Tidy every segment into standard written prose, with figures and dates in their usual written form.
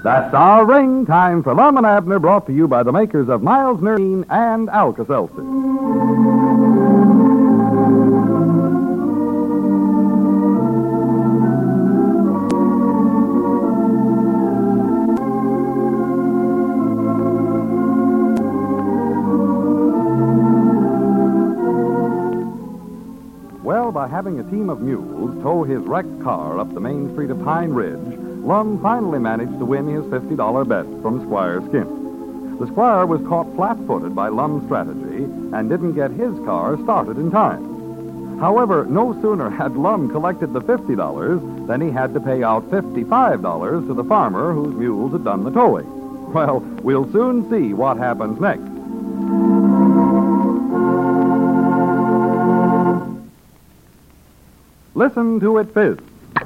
That's our ring. Time for Lum and Abner, brought to you by the makers of Miles Nerine and Alka-Seltzer. Well, by having a team of mules tow his wrecked car up the main street of Pine Ridge, Lum finally managed to win his $50 bet from Squire Skimp. The Squire was caught flat-footed by Lum's strategy and didn't get his car started in time. However, no sooner had Lum collected the $50 than he had to pay out $55 to the farmer whose mules had done the towing. Well, we'll soon see what happens next. Listen to it fizz.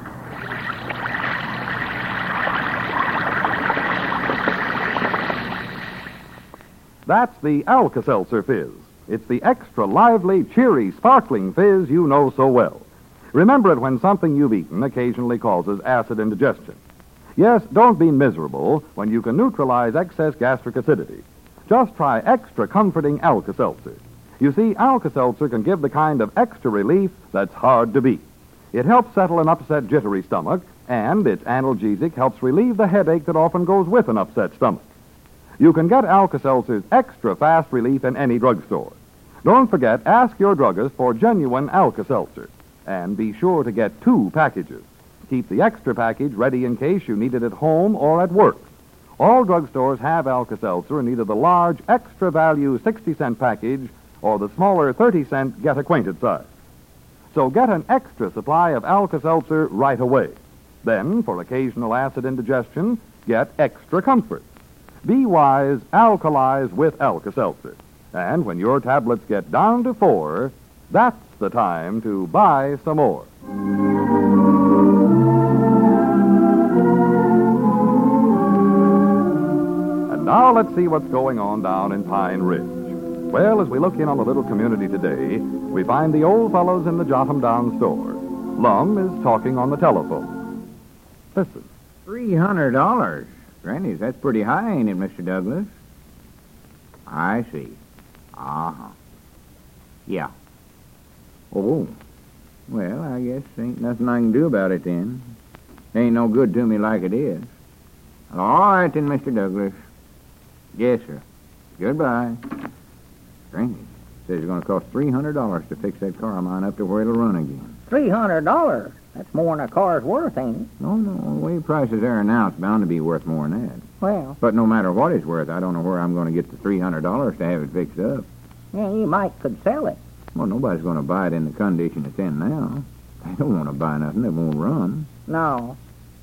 That's the Alka-Seltzer Fizz. It's the extra lively, cheery, sparkling fizz you know so well. Remember it when something you've eaten occasionally causes acid indigestion. Yes, don't be miserable when you can neutralize excess gastric acidity. Just try extra comforting Alka-Seltzer. You see, Alka-Seltzer can give the kind of extra relief that's hard to beat. It helps settle an upset, jittery stomach, and its analgesic helps relieve the headache that often goes with an upset stomach. You can get Alka-Seltzer's extra fast relief in any drugstore. Don't forget, ask your druggist for genuine Alka-Seltzer. And be sure to get 2 packages. Keep the extra package ready in case you need it at home or at work. All drugstores have Alka-Seltzer in either the large, extra value 60-cent package or the smaller 30-cent Get Acquainted size. So get an extra supply of Alka-Seltzer right away. Then, for occasional acid indigestion, get extra comfort. Be wise, alkalize with Alka-Seltzer. And when your tablets get down to 4, that's the time to buy some more. And now let's see what's going on down in Pine Ridge. Well, as we look in on the little community today, we find the old fellows in the Jotham Down store. Lum is talking on the telephone. Listen. $300? Granny, that's pretty high, ain't it, Mr. Douglas? I see. Uh-huh. Yeah. Oh. Well, I guess ain't nothing I can do about it then. Ain't no good to me like it is. All right then, Mr. Douglas. Yes, sir. Goodbye. Granny, says it's going to cost $300 to fix that car of mine up to where it'll run again. $300? That's more than a car's worth, ain't it? No, the way prices are now, it's bound to be worth more than that. Well. But no matter what it's worth, I don't know where I'm going to get the $300 to have it fixed up. Yeah, you might could sell it. Well, nobody's going to buy it in the condition it's in now. They don't want to buy nothing that won't run. No.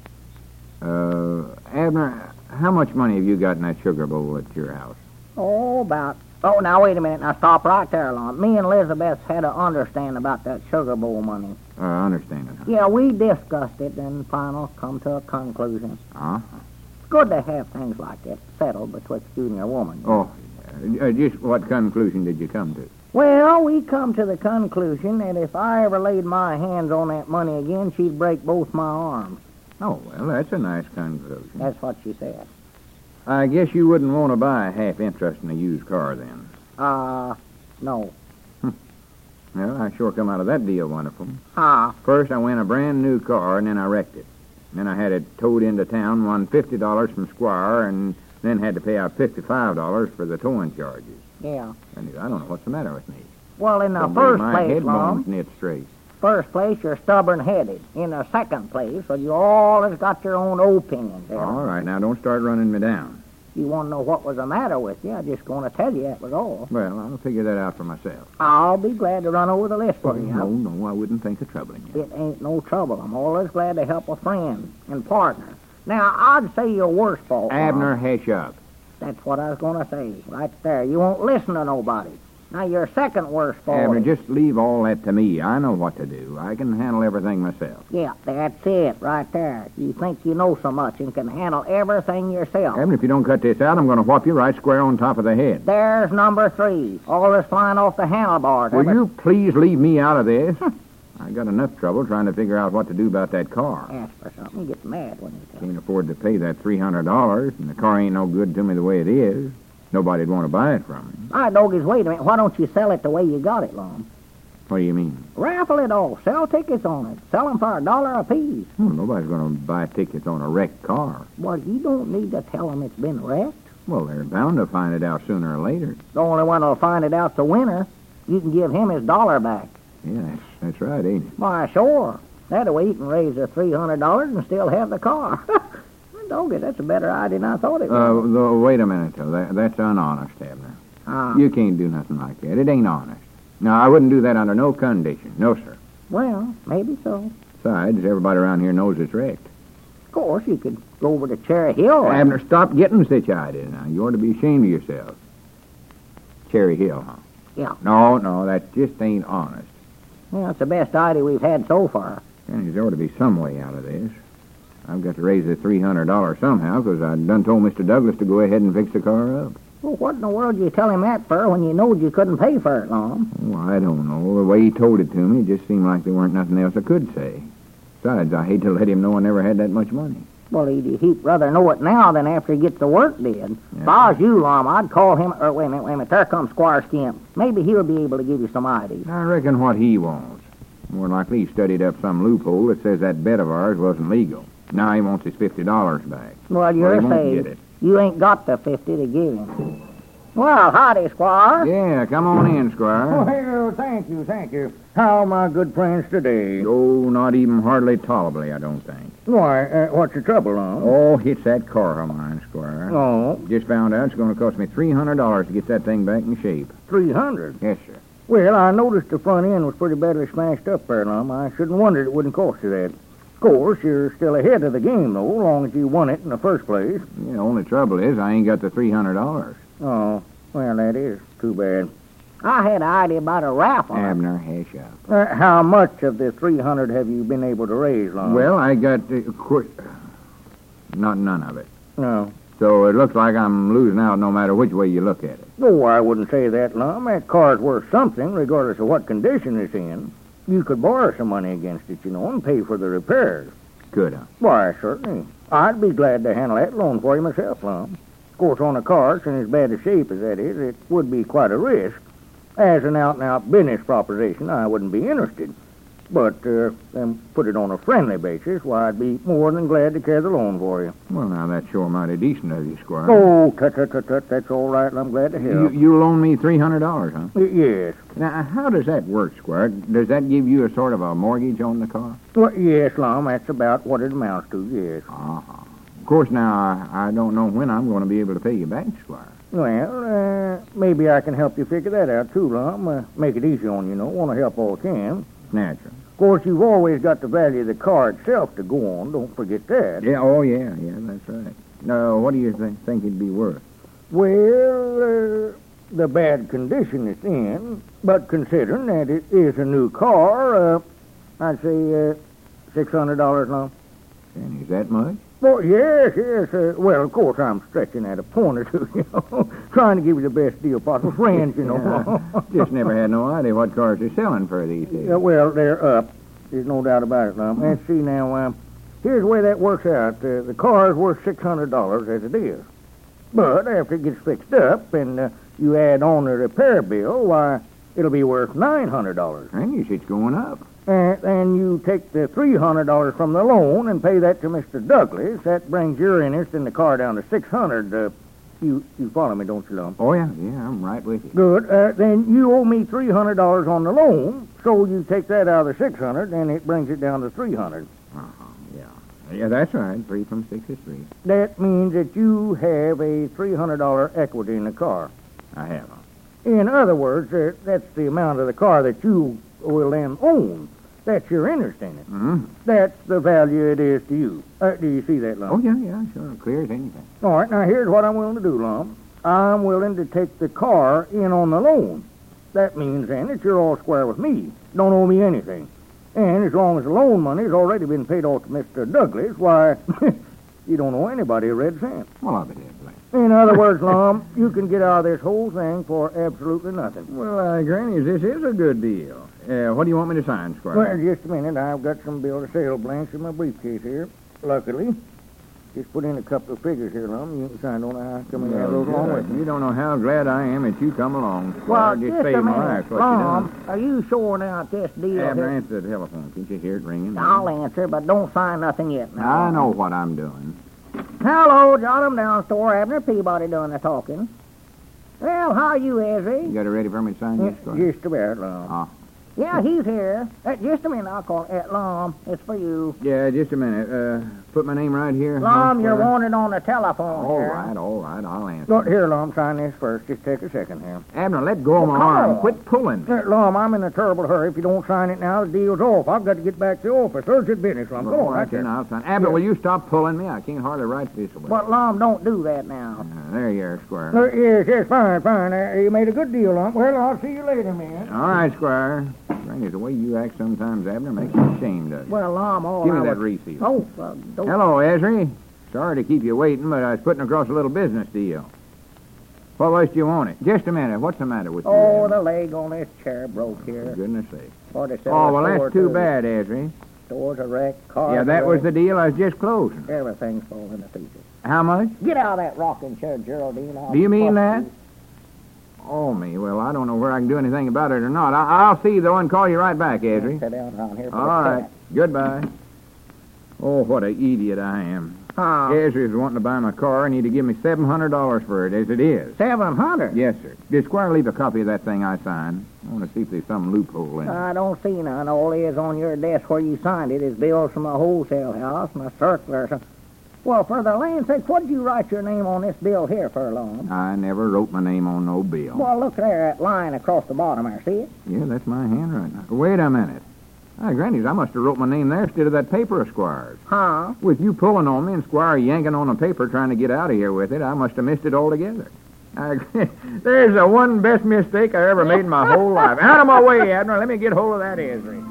Abner, how much money have you got in that sugar bowl at your house? Oh, about... Oh, now, wait a minute. Now, stop right there, Lon. Me and Elizabeth had to understand about that sugar bowl money. I understand it. Huh? Yeah, we discussed it and finally come to a conclusion. Uh-huh. It's good to have things like that settled betwixt you and your woman. Oh, just what conclusion did you come to? Well, we come to the conclusion that if I ever laid my hands on that money again, she'd break both my arms. Oh, well, that's a nice conclusion. That's what she said. I guess you wouldn't want to buy a half interest in a used car then. No. Well, I sure come out of that deal wonderful. First, I went a brand new car, and then I wrecked it. Then I had it towed into town, won $50 from Squire, and then had to pay out $55 for the towing charges. Yeah. And I don't know what's the matter with me. Well, in the first place, Mom, knit straight. First place, you're stubborn-headed. In the second place, well, you always got your own opinions. All right, now don't start running me down. You want to know what was the matter with you? I'm just going to tell you that was all. Well, I'll figure that out for myself. I'll be glad to run over the list for you. No, I wouldn't think of troubling you. It ain't no trouble. I'm always glad to help a friend and partner. Now, I'd say your worst fault... Abner, hush up. That's what I was going to say. Right there. You won't listen to nobody. Now, your second worst fault... Abner, just leave all that to me. I know what to do. I can handle everything myself. Yeah, that's it, right there. You think you know so much and can handle everything yourself. Abner, if you don't cut this out, I'm going to whop you right square on top of the head. There's number 3. Always flying off the handlebars. Will you please leave me out of this? I got enough trouble trying to figure out what to do about that car. Ask for something, gets mad when he tells. Can't afford to pay that $300, and the car ain't no good to me the way it is. Nobody'd want to buy it from me. All right, Doggies, wait a minute. Why don't you sell it the way you got it, Lum? What do you mean? Raffle it off. Sell tickets on it. Sell them for $1 apiece. Well, nobody's going to buy tickets on a wrecked car. Well, you don't need to tell them it's been wrecked. Well, they're bound to find it out sooner or later. The only one that'll find it out's the winner. You can give him his $1 back. Yeah, that's right, ain't it? Why, sure. That way you can raise the $300 and still have the car. Doggy, that's a better idea than I thought it was. Wait a minute, though. That's unhonest, Abner. Ah. You can't do nothing like that. It ain't honest. No, I wouldn't do that under no condition. No, sir. Well, maybe so. Besides, everybody around here knows it's wrecked. Of course, you could go over to Cherry Hill. Abner, stop getting such ideas now. You ought to be ashamed of yourself. Cherry Hill, huh? Yeah. No, that just ain't honest. Well, it's the best idea we've had so far. And there ought to be some way out of this. I've got to raise the $300 somehow, because I done told Mr. Douglas to go ahead and fix the car up. Well, what in the world did you tell him that for when you knowed you couldn't pay for it, Lum? Oh, I don't know. The way he told it to me, it just seemed like there weren't nothing else I could say. Besides, I hate to let him know I never had that much money. Well, he'd rather know it now than after he gets the work did. Yeah. If I was you, Lum, I'd call him... wait a minute. There comes Squire Skimp. Maybe he'll be able to give you some ideas. I reckon what he wants. More likely he studied up some loophole that says that bet of ours wasn't legal. Now he wants his $50 back. Well, you're he won't saying get it. you ain't got the 50 to give him. Well, howdy, Squire. Yeah, come on in, Squire. Well, thank you. How are my good friends today? Oh, not even hardly tolerably, I don't think. Why, what's the trouble, Lum? Oh, it's that car of mine, Squire. Oh, Just found out it's going to cost me $300 to get that thing back in shape. 300. Yes, sir. Well, I noticed the front end was pretty badly smashed up there, Lum. I shouldn't wonder it wouldn't cost you that. Of course, you're still ahead of the game, though, as long as you won it in the first place. Yeah, the only trouble is I ain't got the $300. Oh, well, that is too bad. I had an idea about a raffle. Abner, hush up. How much of the 300 have you been able to raise, Lum? Well, I got... not none of it. No. So it looks like I'm losing out no matter which way you look at it. Oh, I wouldn't say that, Lum. That car's worth something, regardless of what condition it's in. You could borrow some money against it, and pay for the repairs. Could I? Why, certainly. I'd be glad to handle that loan for you myself, Lum. Of course, on a car, it's in as bad a shape as that is, it would be quite a risk. As an out-and-out business proposition, I wouldn't be interested. But, then put it on a friendly basis, why, I'd be more than glad to carry the loan for you. Well, now, that's sure mighty decent of you, Squire. Oh, tut, that's all right, and I'm glad to help. You loan me $300, huh? Yes. Now, how does that work, Squire? Does that give you a sort of a mortgage on the car? Well, yes, Lum, that's about what it amounts to, yes. Uh-huh. Of course, now, I don't know when I'm going to be able to pay you back, Squire. Well, maybe I can help you figure that out, too, Lum. Make it easy on you, Want to help all I can. Natural. Of course, you've always got the value of the car itself to go on. Don't forget that. Yeah, that's right. Now, what do you think it'd be worth? Well, the bad condition it's in, but considering that it is a new car, I'd say $600 long. And is that much? Well, yes. Well, of course, I'm stretching at a point or two, trying to give you the best deal possible. Friends, Just never had no idea what cars are selling for these days. Yeah, well, they're up. There's no doubt about it, Lum. Let's see now. Here's the way that works out. The car is worth $600 as it is. But after it gets fixed up and you add on the repair bill, why, it'll be worth $900. And it's going up. And you take the $300 from the loan and pay that to Mr. Douglas. That brings your interest in the car down to $600. You follow me, don't you, Lum? Oh, yeah, I'm right with you. Good. Then you owe me $300 on the loan, so you take that out of the $600, and it brings it down to $300. Uh-huh, yeah. Yeah, that's right. 3 from 6 is 3. That means that you have a $300 equity in the car. I have. In other words, that's the amount of the car that you will then own. That's your interest in it. Mm-hmm. That's the value it is to you. Do you see that, Lum? Oh, yeah, sure. Clear as anything. All right, now here's what I'm willing to do, Lum. I'm willing to take the car in on the loan. That means then that you're all square with me. Don't owe me anything. And as long as the loan money's already been paid off to Mr. Douglas, why, you don't owe anybody a red cent. Well, I'll be dead, Blake. In other words, Lum, you can get out of this whole thing for absolutely nothing. Well, Granny, this is a good deal. What do you want me to sign, Squire? Well, just a minute. I've got some bill of sale blanks in my briefcase here. Luckily. Just put in a couple of figures here, Lum. You can sign on. I come and have those along with me. You don't know how glad I am that you come along. Well, Just just a saved my minute. life, what you done. Lum, are you sorting out this deal Abner, here? answer the telephone. Can't you hear it ringing? I'll answer, but don't sign nothing yet now. I know what I'm doing. Hello, jot 'em down, store. Abner Peabody doing the talking. Well, how are you, Ezry? You got it ready for me to sign, yes, Squire? Just about, Lum. Ah. Yeah, he's here. Just a minute, I'll call Lum. It's for you. Yeah, just a minute. Put my name right here. Lum, you're Squire? wanted on the telephone. All here. right, I'll answer. Look, here, Lum, sign this first. Just take a second here. Abner, let go of my come arm. on. Quit pulling. Lum, I'm in a terrible hurry. If you don't sign it now, the deal's off. I've got to get back to the office. Urgent business, Lum. Come on, All right, right then there. I'll sign. Abner, will you stop pulling me? I can't hardly write this away. But, Lum, don't do that now. There you are, Squire. Yes, fine. You made a good deal, Lum. Well, I'll see you later, man. All right, Squire. Granny, the way you act sometimes, Abner, makes me ashamed of you. Well, Lum, all Give me I that would- refill. Oh, don't... Hello, Ezry. Sorry to keep you waiting, but I was putting across a little business deal. What was do you want it? Just a minute. What's the matter with you? Oh, Abner? the leg on this chair broke For here. goodness sake. Or they sell Oh, the well, store that's too too. bad, Ezry. Store's a wreck, car's Yeah, that a was wreck. the deal I was just closing. Everything's falling to pieces. How much? Get out of that rocking chair, Geraldine. I'll Do you mean fuck that? you. Oh, me. Well, I don't know where I can do anything about it or not. I'll see you, though, and call you right back, Ezry. Sit down around here for All the right. cat. Goodbye. Oh, what an idiot I am. Huh? Ezry's wanting to buy my car, and he'd give me $700 for it, as it is. 700? Yes, sir. Did Squire leave a copy of that thing I signed? I want to see if there's some loophole in it. I don't see none. All is on your desk where you signed it is bills from a wholesale house and a circular. Well, for the land's sake, what did you write your name on this bill here for, Lum? I never wrote my name on no bill. Well, look there, that line across the bottom there. See it? Yeah, that's my handwriting. Wait a minute. Granny's, I must have wrote my name there instead of that paper of Squire's. Huh? With you pulling on me and Squire yanking on the paper trying to get out of here with it, I must have missed it altogether. There's the one best mistake I ever made in my whole life. Out of my way, Abner. Let me get hold of that Ezry.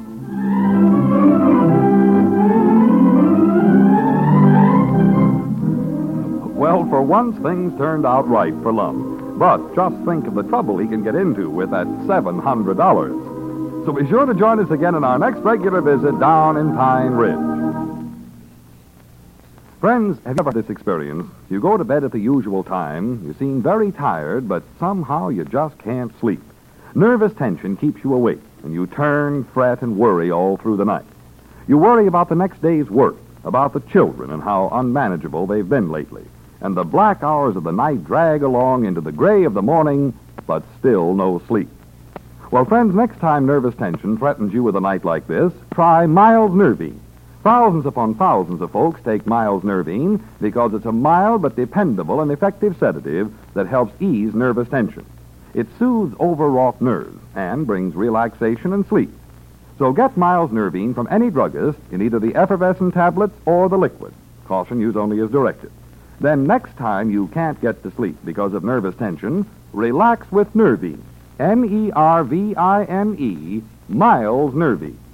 Well, for once, things turned out right for Lum. But just think of the trouble he can get into with that $700. So be sure to join us again in our next regular visit down in Pine Ridge. Friends, have you ever had this experience? You go to bed at the usual time, you seem very tired, but somehow you just can't sleep. Nervous tension keeps you awake, and you turn, fret, and worry all through the night. You worry about the next day's work, about the children and how unmanageable they've been lately. And the black hours of the night drag along into the gray of the morning, but still no sleep. Well, friends, next time nervous tension threatens you with a night like this, try Miles Nervine. Thousands upon thousands of folks take Miles Nervine because it's a mild but dependable and effective sedative that helps ease nervous tension. It soothes overwrought nerves and brings relaxation and sleep. So get Miles Nervine from any druggist in either the effervescent tablets or the liquid. Caution, use only as directed. Then next time you can't get to sleep because of nervous tension, relax with Nervine. Nervine, Miles Nervine.